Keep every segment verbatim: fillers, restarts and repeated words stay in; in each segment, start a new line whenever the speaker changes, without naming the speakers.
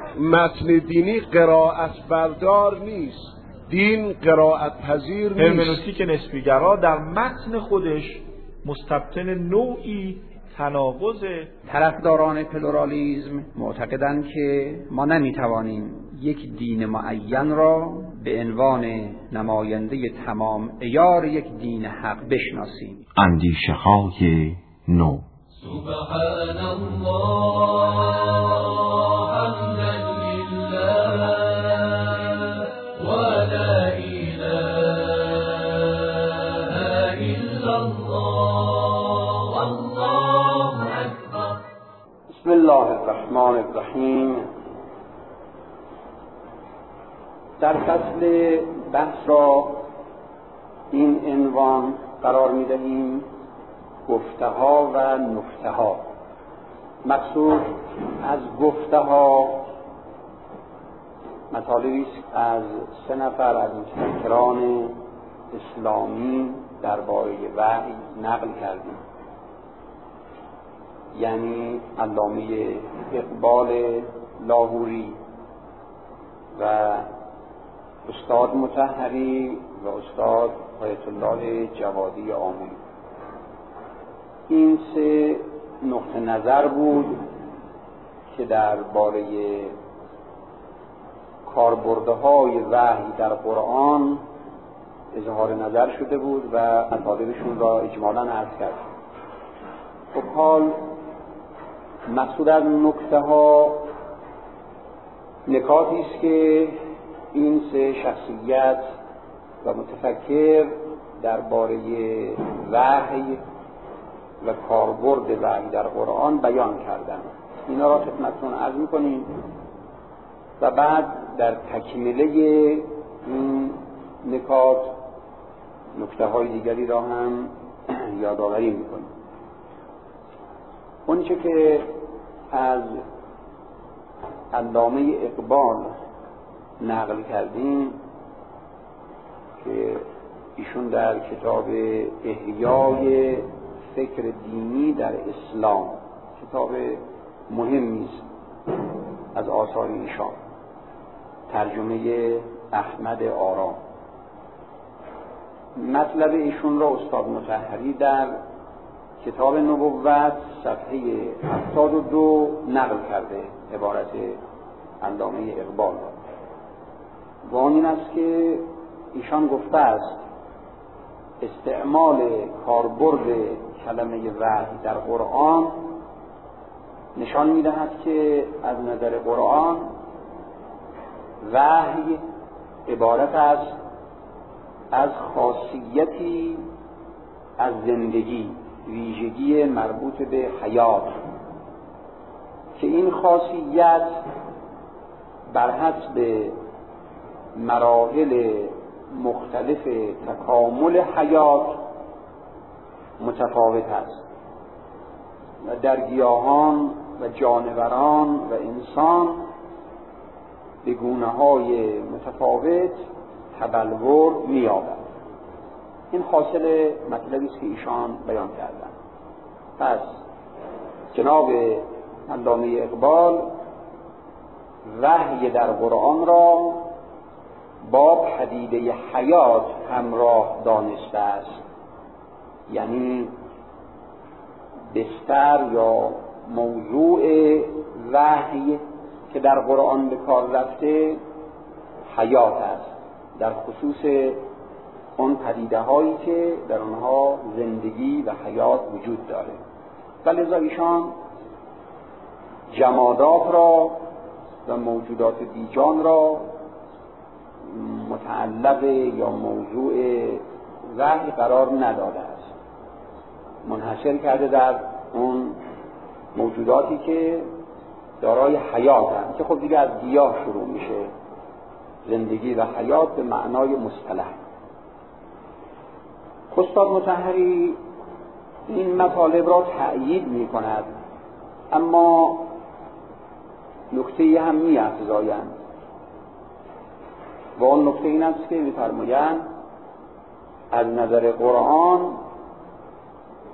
متن دینی قرائت بردار نیست، دین قرائت پذیر نیست.
هرمنوتیک نسبیگرا در متن خودش مستبطن نوعی تناقض.
طرفداران پلورالیسم معتقدند که ما نمیتوانیم یک دین معین را به عنوان نماینده تمام عیار یک دین حق بشناسیم.
اندیشه‌های نو.
سبحان الله حمدا لله و لا اله الا الله والله اکبر.
بسم الله الرحمن الرحیم. در فصل بحث را این عنوان قرار می‌دهیم: گفته ها و نکته ها. مقصود از گفته ها مطالبی است از سه نفر از متفکران اسلامی درباره وحی نقل کردیم، یعنی علامه اقبال لاهوری و استاد مطهری و استاد آیت الله جوادی آمویی. این سه نقطه نظر بود که درباره کاربردهای وحی در قرآن اظهار نظر شده بود و مطالبشون را اجمالاً عرض کرد. خب حال مقصود از نکته ها نکاتی است که این سه شخصیت و متفکر درباره وحی و کاربرد وحی در قرآن بیان کردند. اینا را خدمتتون عرض می‌کنیم و بعد در تکمیله این نکات نکته‌های دیگری را هم یادآوری می‌کنیم. اونچه که از علامه اقبال نقل کردیم که ایشون در کتاب احیای فکر دینی در اسلام، کتاب مهمی است از آثار ایشان، ترجمه احمد آرام. مطلب ایشون را استاد مطهری در کتاب نبوت صفحه هفتاد و دو نقل کرده، عبارت علامه اقبال را. و آن این است که ایشان گفته است استعمال کاربرد کلمه وحی در قرآن نشان می‌دهد که از نظر قرآن وحی عبارت است از خاصیتی از زندگی، ویژگی مربوط به حیات، که این خاصیت بر حسب مراحل مختلف تکامل حیات متفاوت است و در گیاهان و جانوران و انسان به گونه‌های متفاوت تبلور می‌یابد. این حاصل مطلبی است که ایشان بیان کردند. پس جناب علامه اقبال وحی در قرآن را با پدیده حیات همراه دانسته است، یعنی بستر یا موضوع وحی که در قرآن به کار رفته حیات است، در خصوص اون پدیده هایی که در آنها زندگی و حیات وجود داره. ولذا ایشان جمادات را و موجودات بیجان را متعلق یا موضوع وحی قرار نداده است، منحصر کرده در اون موجوداتی که دارای حیات هستند، که خب دیگه از گیاه شروع میشه. زندگی و حیات به معنای مصطلح. استاد مطهری این مطالب را تأیید می کند، اما نکته هم می افزایند و اون نکته این است که می فرمایند از نظر قرآن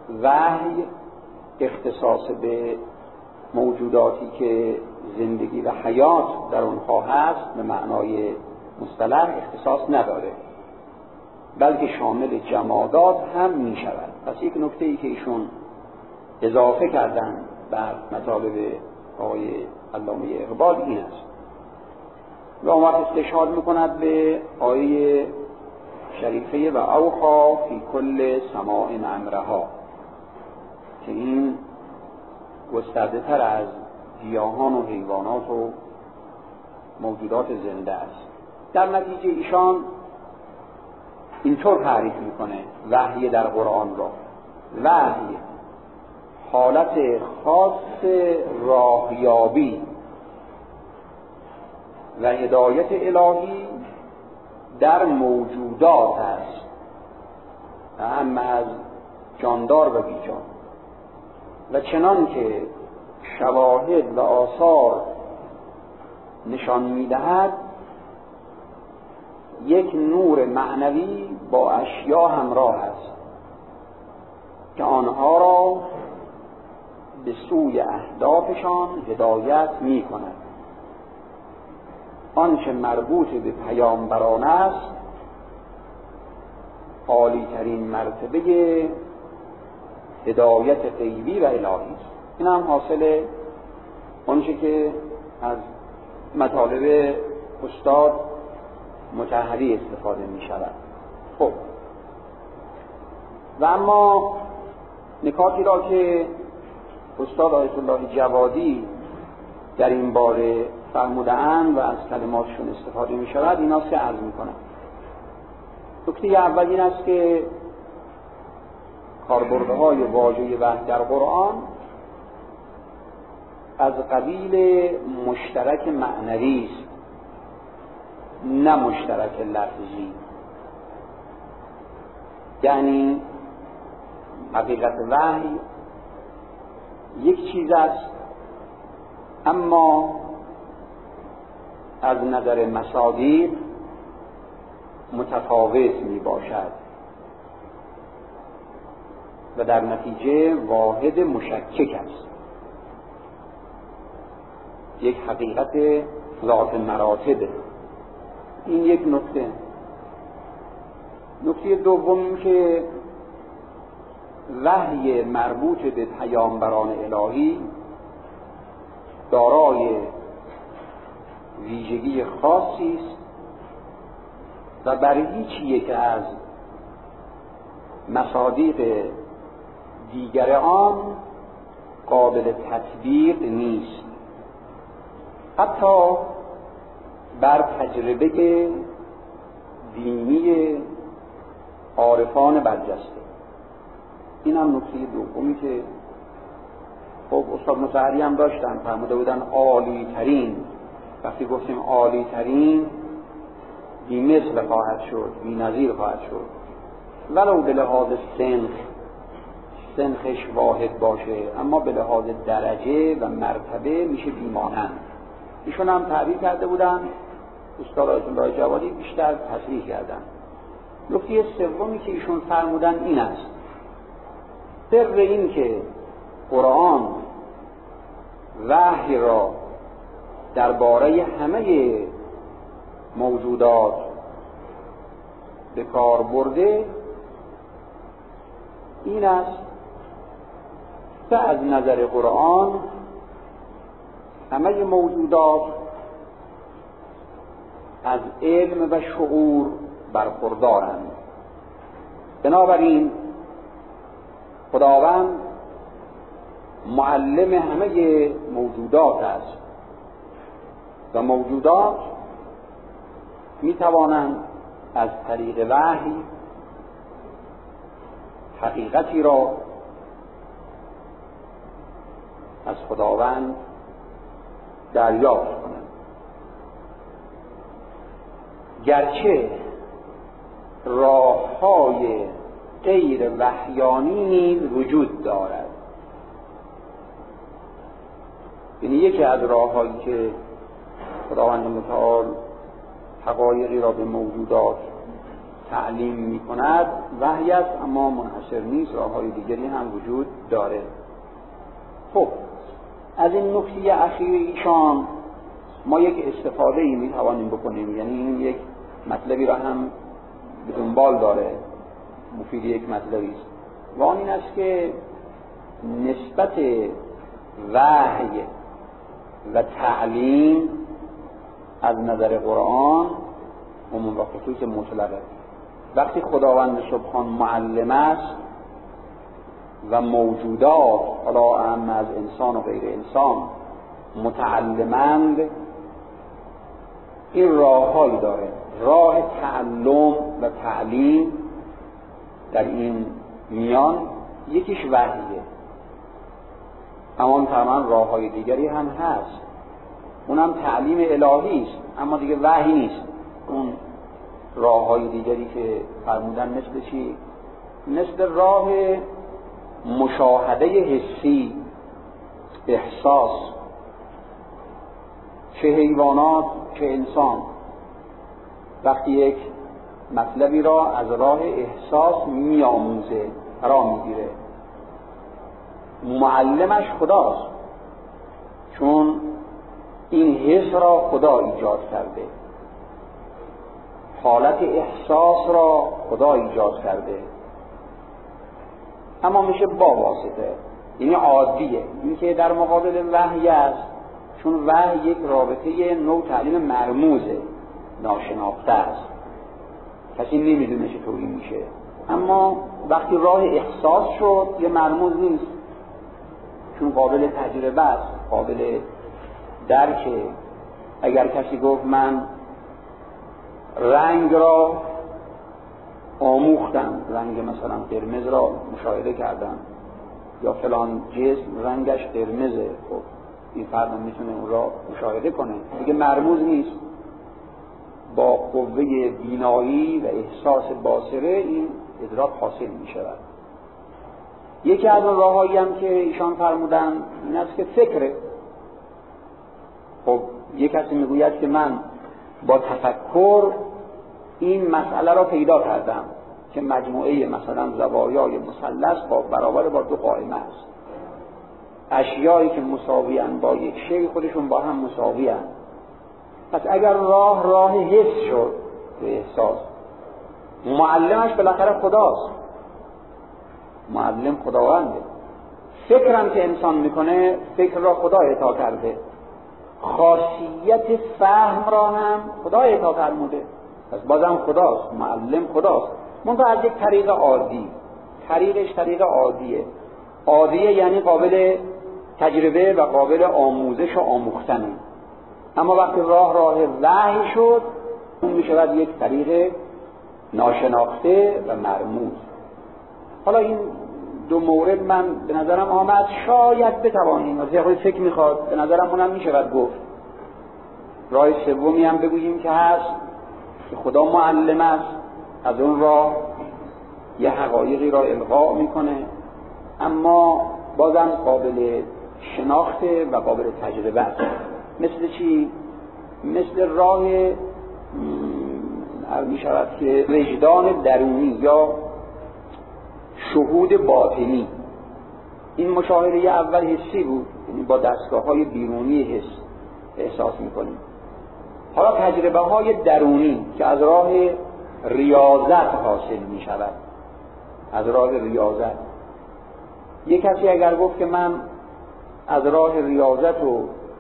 وحی اختصاص به موجوداتی که زندگی و حیات در اونها هست به معنای مصطلح اختصاص نداره، بلکه شامل جمادات هم می شود. پس یک نکته ای که ایشون اضافه کردن بر مطالب آقای علامه اقبال این است و اون وقت استشهاد میکند به آیه شریفه و اوحا فی کل سماع امرها که این گسترده تر از گیاهان و حیوانات و موجودات زنده است. در نتیجه ایشان اینطور تعریف میکنه وحی در قرآن را: وحی حالت خاص راهیابی و هدایت الهی در موجودات است، اهم از جاندار و بیجان، و چنان که شواهد و آثار نشان میدهد یک نور معنوی با اشیا همراه است که آنها را به سوی اهدافشان هدایت می کند. آنچه مربوط به پیامبران است عالی ترین مرتبه هدایت غیبی و الهی است. این هم حاصل آنچه که از مطالب استاد مطهری استفاده می شود. خب و اما نکاتی را که استاد آیت الله جوادی در این باره فرموده‌اند و از کلماتشون استفاده می شود، اینا سه عرض می کنم. نکته اول این است که کاربردهای واژه وحی در قرآن از قبیل مشترک معنوی است نه مشترک لفظی. یعنی حقیقت وحی یک چیز است، اما از نظر مصادیق متفاوت می باشد و در نتیجه واحد مشکک است. یک حقیقت ذات مراتبه. این یک نکته. نکته دوم این که وحی مربوط به پیامبران الهی دارای ویژگی خاصی است و بر هیچ یک از مصادیق دیگر آن قابل تطبیق نیست، حتی بر تجربه دینی عارفان برجسته. این هم نکته دومی که خب استاد مطهری هم داشتن، فرموده بودن عالی ترین. وقتی گفتیم عالی ترین بی مثل خواهد شد، بی نظیر خواهد شد، ولو به لحاظ سنخ سنخش واحد باشه، اما به لحاظ درجه و مرتبه میشه بیمانند. ایشون هم تعبیر کرده بودن، استاد آیت الله جوادی بیشتر تصریح کردن. نکته سومی که ایشون فرمودن این است: سر این که قرآن وحی را درباره همه موجودات به کار برده این است که از نظر قرآن همه موجودات از علم و شعور برخوردارند. بنابراین خداوند معلم همه موجودات است و موجودات می توانند از طریق وحی حقیقتی را از خداوند دریافت کنند، گرچه راه‌های غیر وحیانی نیز وجود دارد. یعنی یکی از راه‌هایی که خداوند متعال حقایقی را به موجودات تعلیم می‌کند وحی است، اما منحصر نیست، راه‌های دیگری هم وجود داره. خب از این نکته اخیر ایشان ما یک استفاده ای می توانیم بکنیم، یعنی این یک مطلبی را هم به دنبال داره، مفید یک مطلبی است، و آن این است که نسبت وحی و تعلیم از نظر قرآن عموم و خصوص مطلقه. وقتی خداوند سبحان معلم است و موجودات حالا اهم از انسان و غیر انسان متعلمند، این راه‌هایی داره. راه تعلم و تعلیم در این میان یکیش وحیه، اما طبعا راه‌های دیگری هم هست، اونم تعلیم الهی است، اما دیگه وحی نیست. اون راه‌های دیگری که فرمودن مثل چی؟ مثل راه مشاهده حسی، احساس، چه حیوانات چه انسان وقتی یک مطلبی را از راه احساس می‌آموزه، را می‌گیره، معلمش خداست، چون این حس را خدا ایجاد کرده، حالت احساس را خدا ایجاد کرده، اما میشه با واسطه، یعنی عادیه. این که در مقابل وحی است، چون وحی یک رابطه نوع تعلیم مرموزه، ناشناخته است، کسی نمیدونه چطوری میشه. اما وقتی راه احساس شد یه مرموز نیست، چون قابل تجربه است، قابل درکه. اگر کسی گفت من رنگ را آموختم، رنگ مثلا قرمز را مشاهده کردم، یا فلان جسم رنگش قرمزه، خب این فرد میتونه اون را مشاهده کنه، دیگه مرموز نیست. با قوه بینایی و احساس باصره این ادراک حاصل میشود. یکی از اون راهایی هم که ایشان فرمودن این است که فکره. خب یک کسی میگوید که من با تفکر این مسئله را پیدا کردم که مجموعه مثلا زوایای مثلث با برابر با دو قائمه است، اشیایی که مساویان با یک شی خودشون با هم مساویان. پس اگر راه راه حس شد به احساس، معلمش بالاخره خداست، معلم خداونده. فکرم که انسان میکنه فکر را خدا عطا کرده، خاصیت فهم را هم خدا عطا فرموده، پس بازم خداست، معلم خداست، منتها از یک طریق عادی. طریقش طریق عادیه. عادیه یعنی قابل تجربه و قابل آموزش و آموختنه. اما وقتی راه راه وحی شد، اون میشود یک طریق ناشناخته و مرموز. حالا این دو مورد من به نظرم آمد شاید بتوانیم، از یه فکر میخواد، به نظرم اونم میشود گفت. راه سومی هم بگوییم که هست که خدا معلم است، از اون راه یه حقایقی را القا میکنه، اما بازم قابل شناخته و قابل تجربه است. مثل چی؟ مثل راه می شود که وجدان درونی یا شهود باطنی. این مشاهده اول حسی بود، یعنی با دستگاه های بیرونی حس احساس میکنیم. حالا تجربه های درونی که از راه ریاضت حاصل می شود، از راه ریاضت. یک کسی اگر گفت که من از راه ریاضت و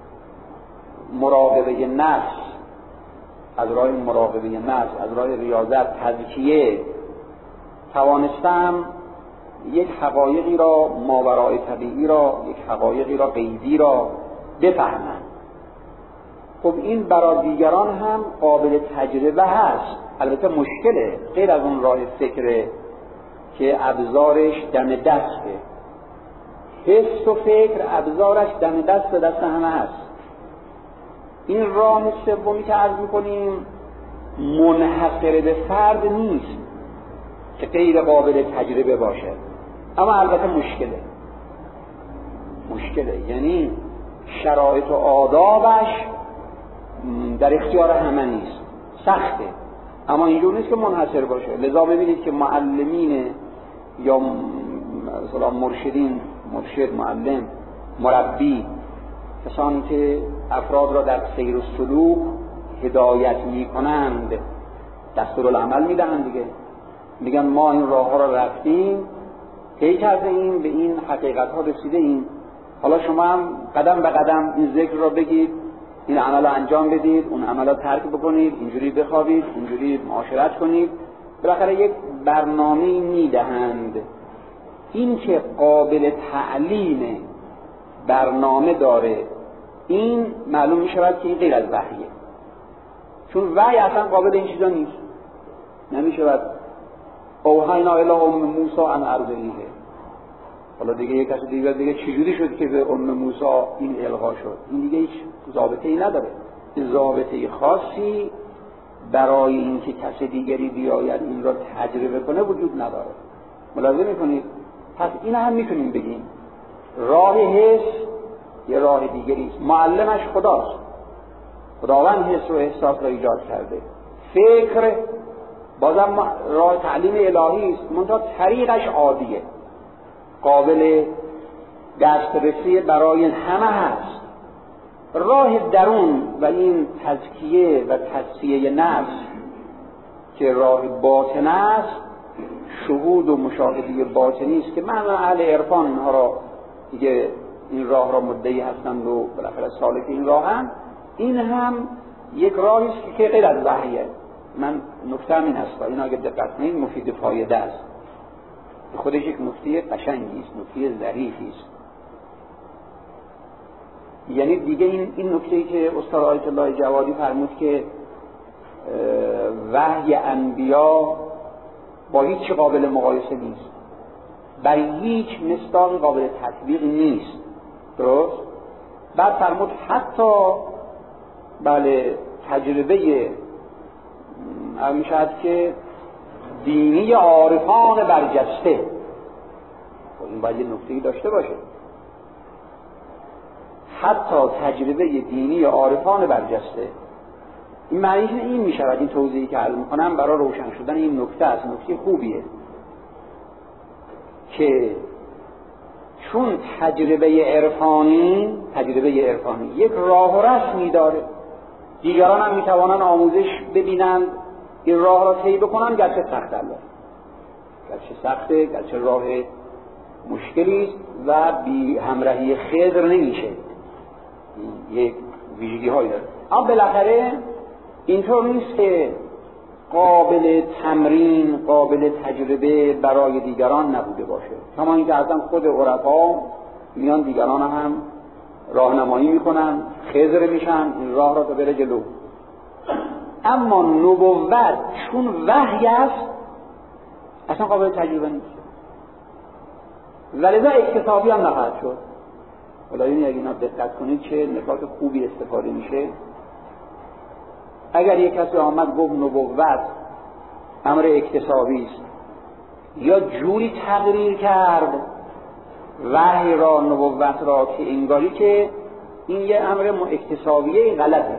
مراقبه نفس، از راه مراقبه نفس، از راه ریاضت، تزکیه، توانستم یک حقایقی را، ماورای طبیعی را، یک حقایقی را، غیبی را بفهمم. خب این برای دیگران هم قابل تجربه هست. البته مشکله، غیر از اون راه فکره که ابزارش دم دسته. حس و فکر ابزارش دم دست و دست همه هست. این راه سومی که عرض می‌کنیم منحصر به فرد نیست که غیر قابل تجربه باشه، اما البته مشکله مشکله یعنی شرایط و آدابش در اختیار همه نیست، سخته، اما اینجور نیست که منحصر باشه. لذا ببینید که معلمین یا مثلا مرشدین، مرشد، معلم، مربی، کسانی که افراد را در سیر و سلوک هدایت میکنند دستورالعمل میدهند دیگه، میگن ما این راه ها را رفتیم، طی کرده ایم، به این حقیقت ها رسیده ایم، حالا شما هم قدم به قدم این ذکر را بگید، این عمل را انجام بدید، اون عمل را ترک بکنید، اینجوری بخوابید، اینجوری معاشرت کنید. بالاخره یک برنامه میدهند. این که قابل تعلیم برنامه داره، این معلوم می شود که این غیر از وحیه، چون وحی اصلا قابل این چیزا نیست. نمی شود اوحینا الی ام موسی ان ارضعیه. حالا دیگه یک کسی دیگه دیگه چجوری شد که به ام موسی این القا شد؟ این دیگه هیچ ضابطه‌ای نداره. این ضابطه خاصی برای اینکه کسی دیگری بیاید این را تجربه کنه وجود نداره. ملاحظه میکنید؟ پس این هم میتونیم بگیم راه حس یه راه دیگری است. معلمش خداست، خداوند حس و احساس را ایجاد کرده. فکر بازم راه تعلیم الهی است، منتها طریقش عادیه، قابل دسترسی برای همه هست. راه درون و این تزکیه و تصفیه نفس که راه باطن است، شهود و مشاهده باطنی است که من اهل عرفان ها را دیگه این راه را مدعی هستند و بالاخره سالک این راه هم، این هم یک راهی است که غیر از وحیه. من نکته این است، این اگه دقت کنید مفید فایده است، خودش یک نکته قشنگی است، نکته ظریفی است. یعنی دیگه این این نکته‌ای که استاد آیت الله جوادی فرمود که وحی انبیا با هیچ قابل مقایسه نیست، بر هیچ مصداقی قابل تطبیق نیست، درست؟ بعد فرمود حتی بله تجربه میشد که دینی عارفان برجسته، این باید یه نکته‌ای داشته باشه، حتی تجربه دینی عارفان برجسته. این معنیش این می شود، این توضیحی که عرض می‌کنم برای روشن شدن این نکته است، نکته خوبیه که چون تجربه عرفانی تجربه عرفانی یک راه و رسمی داره، دیگران هم میتوانند آموزش ببینند، این راه را طی بکنن، گرچه سخت الله، گرچه سخته، گرچه راه مشکلی است و بی همراهی خضر نمیشه، یک ویژگی هایی داره. اما بالاخره اینطور نیست که قابل تمرین، قابل تجربه برای دیگران نبوده باشه. کما اینکه اصلا خود عرفا میان دیگران هم راهنمایی میکنن، خضر میشن این راه را تا بره جلو. اما نبوت چون وحی است اصلا قابل تجربه نیست، ولذا اکتسابی هم نخواهد شد. ولایین اگه اینا دقت کنید چه نکات خوبی استفاده میشه. اگر یک کسی آمد گفت نبوت امر اکتسابی است، یا جوری تقریر کرد وحی را، نبوت را، که انگاری که این یه امر اکتسابیه، غلطه.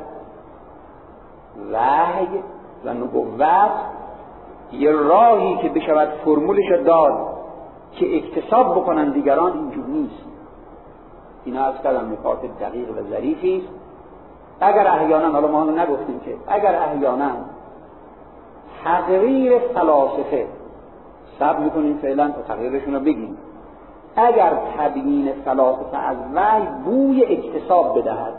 وحی و نبوت یه راهی که بشود فرمولش داد که اکتساب بکنن دیگران، اینجور نیست. اینا از کلام نکات دقیق و ظریفی است. اگر احیانا، حالا ما هم نگفتیم که اگر احیانا تقریر فلاسفه صبر میکنیم فعلا تا تقریرشون رو بگیم، اگر تبیین فلاسفه از وحی بوی اکتساب بدهد،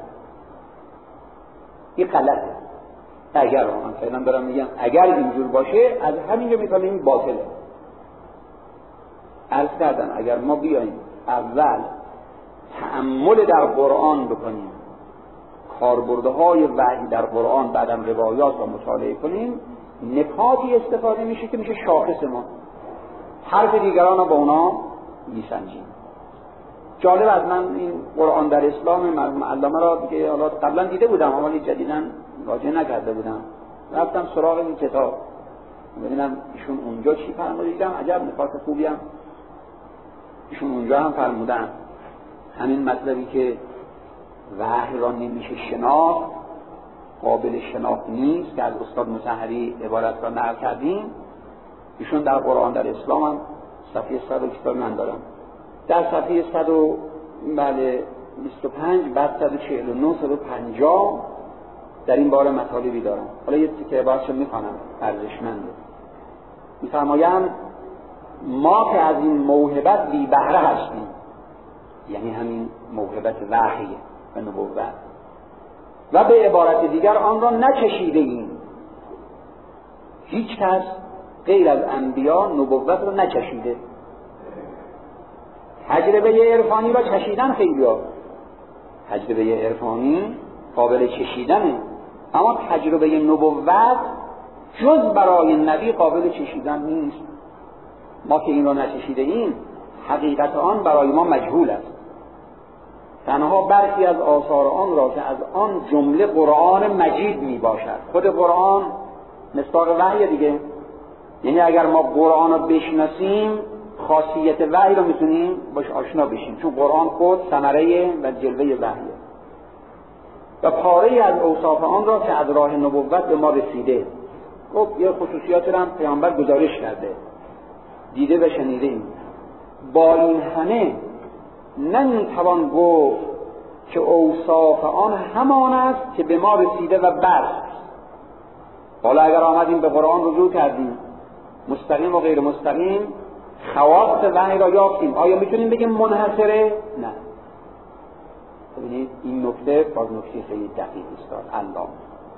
این غلطه. اگر من فعلا دارم میگم اگر اینجور باشه، از همینجا میفهمیم باطله. عرض کردن اگر ما بیاییم اول تأمل در قرآن بکنیم، کاربرده های وحی در قرآن، بعدم روایات را مطالعه کنیم، نکاتی استفاده میشه که میشه شاخص ما، حرف دیگران را با اونا میسنجیم. جالب از من این قرآن در اسلام مرحوم علامه را که حالا قبلا دیده بودم اما جدیداً راجع نکرده بودم، رفتم سراغ این کتاب ببینم ایشون اونجا چی فرموده، دیدم عجب نکات خوبی هم ایشون اونجا هم فرمودن. همین مطلبی که وحی را نمیشه شناخت، قابل شناخت نیست، که از استاد مطهری عبارت را نقل کردیم، ایشون در قرآن در اسلام هم صفحه صد و کتاب من دارم، در صفحه صد و بله بیست و پنج بعد صد و چهل و نه صد و پنجاه در این باره مطالبی دارم. حالا یه تیکه عبارتشو میخوانم، ارزشمنده. میفرمایند ما که از این موهبت بی بهره هستیم، یعنی همین موهبت وحی و نبوت، و به عبارت دیگر آن را نچشیده ایم. هیچ کس غیر از انبیا نبوت را نچشیده. تجربه عرفانی را چشیدن خیلی ها، تجربه عرفانی قابل چشیدنه، اما تجربه نبوت جز برای نبی قابل چشیدن نیست. ما که این را نچشیده ایم، حقیقت آن برای ما مجهول است. تنها برخی از آثار آن را که از آن جمله قرآن مجید می باشد. خود قرآن مصداق وحی دیگه، یعنی اگر ما قرآن را بشناسیم خاصیت وحی رو میتونیم باش آشنا بشیم، چون قرآن خود ثمره و جلوه وحیه. و پاره از اوصاف آن را که از راه نبوت به ما رسیده. خب یه خصوصیات رو هم پیامبر گزارش کرده، دیده و شنیده ایم. با این همه نمیتوان گفت که اوصاف آن همان است که به ما رسیده و بس. حالا اگر آمدیم به قرآن رجوع کردیم، مستقیم و غیر مستقیم خواص وحی را یافتیم، آیا میتونیم بگیم منحصره؟ نه. ببینید این نکته باز نکته خیلی دقیق است علامه.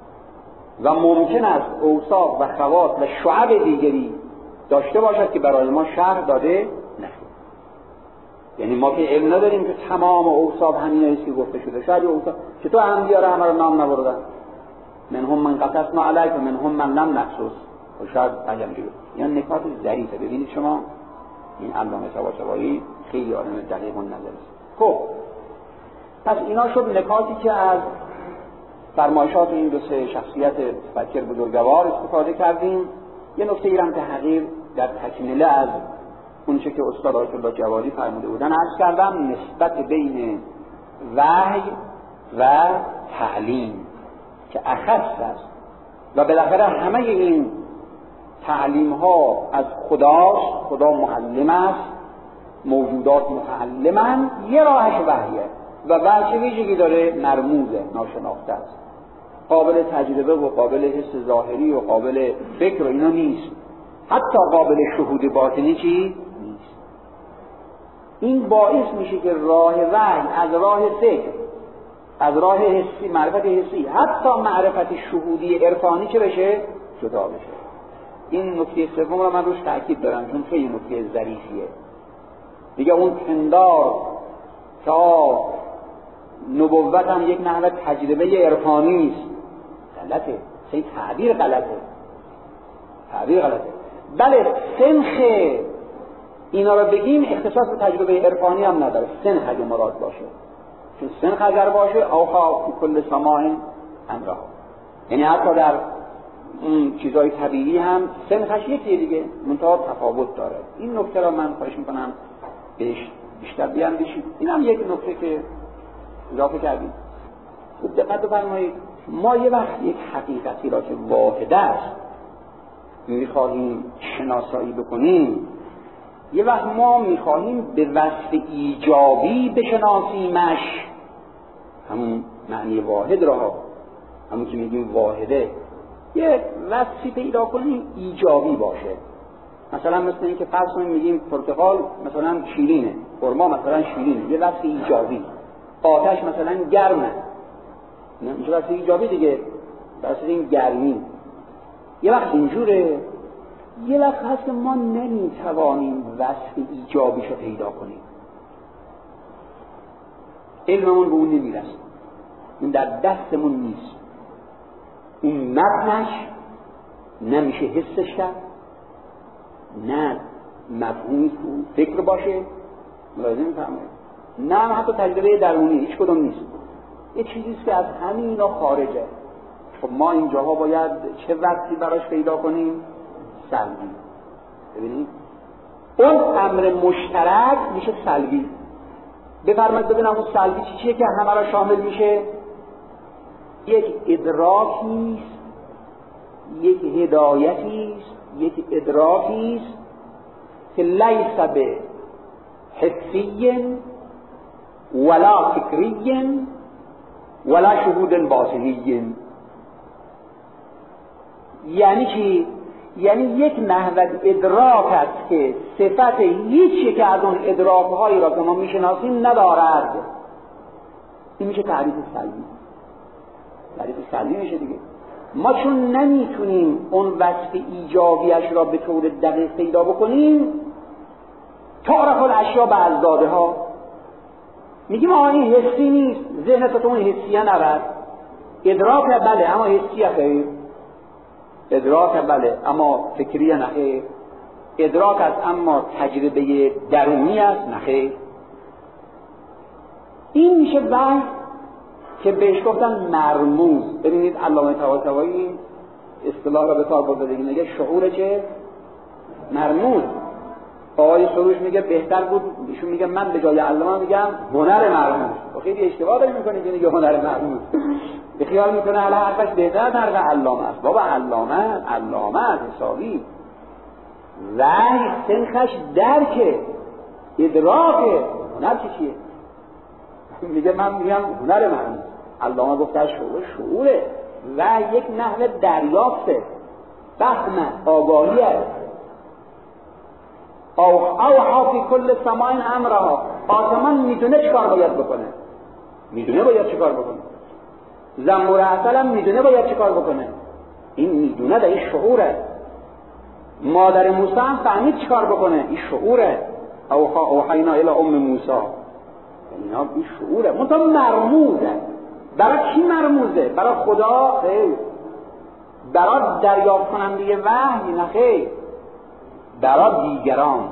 و ممکن است اوصاف و خواص و شعب دیگری داشته باشد که برای ما شرح داده نشد. یعنی ما که علم نداریم که تمام اوصاف همین است که گفته شده. شاید اوصاف چطور انبیا را همه را نام نبردن، منهم من قصصنا علیک و منهم من لم نقصص، و شاید عجم دیگه. یعنی نکات ظریفه. ببینید شما این علامه طباطبایی خیلی آدم دقیق النظر است. خب پس اینا شد نکاتی که از فرمایشات این دو سه شخصیت فکر بزرگوار استفاده کردیم. یه نکته ایرم که حقیر در تکمیله از اونچه که استاد آیت الله جوادی فرموده بودن عرض کردم، نسبت بین وحی و تعلیم که اخص است و بالاخره همه این تعلیم ها از خداست، خدا معلم است، موجودات متعلمن، یه راهش وحیه و وحی ویژگی داره، مرموزه، ناشناخته است، قابل تجربه و قابل حس ظاهری و قابل فکر و اینا نیست، حتی قابل شهود باطنی چی؟ نیست. این باعث میشه که راه وحی از راه فکر، از راه حسی، معرفت حسی، حتی معرفت شهودی عرفانی چه بشه؟ جدا بشه. این نکته سوم رو من روش تأکید دارم چون خیلی نکته ظریفیه. دیگه اون پندار تا نبوت هم یک نحوه تجربه عرفانی است، غلطه. این تعبیر غلطه، تعبیر غلطه. بله سنخ اینا رو بگیم اختصاص به تجربه عرفانی هم نداره، سنخ اگه مراد باشه، چون سنخ اگر باشه اوها فی کل سماع امرها، یعنی حتی در این چیزای طبیعی هم سنخش یکیه دیگه، منتها تفاوت داره. این نکته را من خواهش میکنم بهش بیشتر بیاندیشید. این هم یک نکته که اضافه کردیم. خوب دقت بفرمایید، ما یه وقت یک حقیقتی را که واحد است میخواهیم شناسایی بکنیم، یه وقت ما میخواهیم به وصف ایجابی بشناسیمش، همون معنی واحد را، همون که میگیم واحده، یه وصفی پیدا کنیم ایجابی باشه. مثلا مثل این که فرض کنیم میگیم پرتقال مثلا شیرینه، خرما مثلا شیرینه، یه وصف ایجابی. آتش مثلا گرمه، نه میشه وصف ایجابی دیگه، وصف این گرمی. یه وقت اینجوره، یه وقت هست که ما نمیتوانیم وصف ایجابیشو پیدا کنیم، علممون به اون نمیرسه، اون در دستمون نیست، اون متنش نمیشه حسش کرد، نه مفهومی تو فکر باشه، لازم فهمید، نه حتی تجربه درونی، هیچ کدوم نیست، یه چیزیست که از همینا خارجه. خب ما اینجاها باید چه وقتی براش پیدا کنیم؟ سلبی. ببینید اون امر مشترک میشه سلبی. بفرمایید ببینم اون سلبی چی چیه که همه را شامل میشه؟ یک ادراکیست، یک هدایتیست، یک ادراکیست که لیس به حسی ولا فکری ولا شهود باطنی. یعنی چی؟ یعنی یک نحو ادراک است که صفت هیچ یک از اون ادراک‌هایی را که ما میشناسیم ندارد. این میشه تعریف سلبی. تعریف سلبی میشه دیگه. ما چون نمیتونیم اون وصف ایجابیش را به طور دقیق پیدا بکنیم، تعرف الاشیاء باضدادها، میگیم آقا این حسی نیست، ذهنت تو اون حسیه نبرد. ادراک بله اما حسیه خیر، ادراک بله اما فکریه نخیر، ادراک است اما تجربه درونی است نخیر. این میشه وحی که بهش گفتن مرموز. ببینید علامه طباطبایی اصطلاح را به کار برده، میگه شعور چه؟ مرموز. آقای سروش میگه بهتر بود، ایشون میگه من به جای علامه میگم هنر مرموز. خیلی اشتباه داری میکنید که میگه هنر مرموز. به خیال میکنه حالا حرفش بهتر از حرف علامه است. بابا علامه علامه حسابی وحی سنخش درکه، ادراکه. هنر چی چیه؟ میگه من میگم هنر مرموز. علامه گفته شعور شعوره و یک نحو دریافته، فهم آگاهیه. او اوحا فی کل سماء امرها، آسمان میدونه چیکار باید بکنه، میدونه باید چیکار بکنه. زنبور عسل هم میدونه باید چیکار بکنه، این میدونه، ده این شعوره. مادر موسی هم فهمید چیکار بکنه، این شعوره. اوحا اوحینا الی ام موسی، اینا این شعوره. منتها مرموزه. برای کی مرموزه؟ برای خدا؟ خیر. برای دریافت کننده وحی؟ نه خیر، برای دیگران.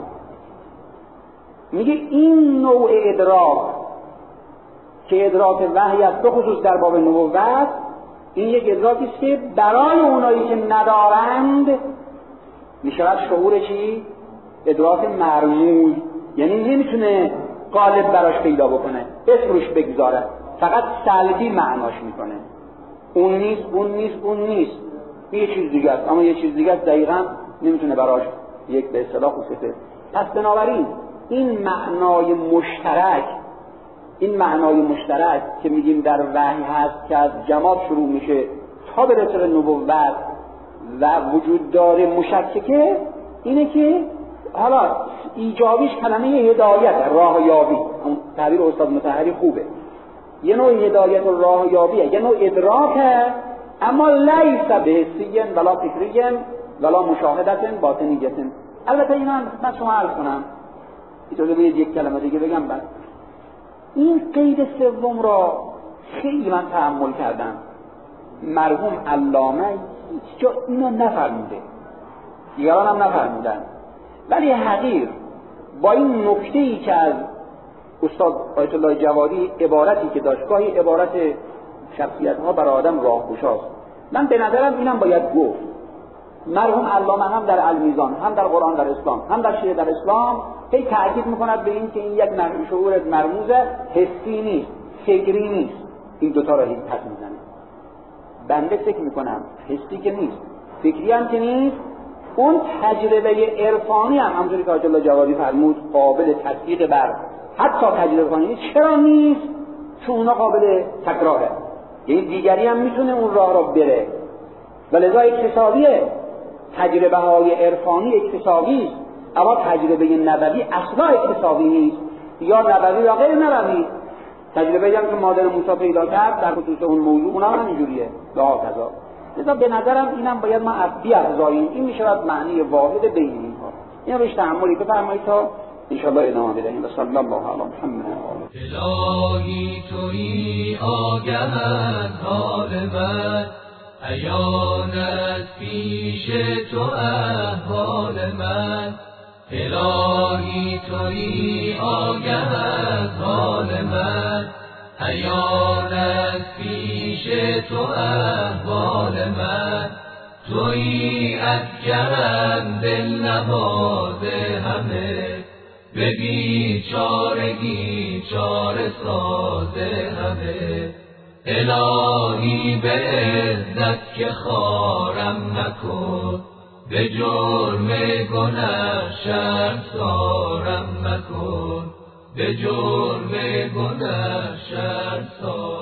میگه این نوع ادراک که ادراک وحی است، به خصوص در باب نبوت، این یک ادراکی است که برای اونایی که ندارند میشود شعور چی؟ ادراک مرموز. یعنی نمیتونه قالب براش پیدا بکنه، اسمش بگذاره، فقط سلبی معناش میکنه. اون نیست، اون نیست، اون نیست، یه چیز دیگه است، اما یه چیز دیگه است دقیقاً نمیتونه براش یک به اصطلاح خصوصه. پس بنابراین این معنای مشترک، این معنای مشترک که میگیم در وحی هست که از جماد شروع میشه تا برسه به نبوت و وجود داره مشککه، اینه که حالا ایجابیش کلمه هدایت، راه یابی. اون تعبیر استاد مطهری خوبه. یه نوع هدایت و راه یابیه، یه نوع ادراکه، اما لیس بحثی ولا فکری ولا مشاهدت باطنیت. البته اینا من شما عرض کنم، اجازه بدید یک کلمه دیگه بگم. بعد این قید سوم را خیلی من تأمل کردم. مرحوم علامه هیچ جا اینو نفرموده، دیگران هم نفرمودن، ولی حقیر با این نکته‌ای که از استاد آیت الله جوادی عبارتی که داشت، گاهی عبارت شخصیت‌ها برای آدم راهگشاست، من به نظرم اینم باید گفت. مرحوم علامه هم در المیزان، هم در قرآن در اسلام، هم در شیعه در اسلام هی تأکید میکند به این که این یک شعور مرموز، حسی نیست، فکری نیست. این دوتا را هی پس میزنه. بنده فکر میکنم حسی که نیست، فکری هم که نیست، اون تجربه عرفانی هم همونطوری که آیت الله جوادی فرمود قابل تصدیق بر حتی تجربه عرفانی. چرا نیست؟ چون اونا قابل تکراره، یعنی دیگری هم میتونه اون راه را بره، ولذا اکتسابیه. تجربه های عرفانی اکتسابی است، اما تجربه نبوی اصلا اکتسابی نیست، یا نبوی یا غیر نبوی. تجربه هم که مادر موسی پیدا کرد در خصوص اون موضوع، اونا هم اینجوریه لا کذا. لذا به نظرم اینم باید ما از بی‌ارزایی، این میشود معنی واحد بین اینها. اینا روش تأملی بفرمایید تا ان شاء الله ادامه بدهیم. و صلی الله علی محمد.
الهی تویی آگه از حال من، عیانت پیش تو احوال من. الهی تویی آگه از حال من، عیانت پیش تو احوال من. تویی از کرم دل نواز همه، به بیچارگی چاره ساز همه. الهی به عزت که خارم مکن، به جرم گناه شرمسارم مکن. به جرم گنه شرمسار.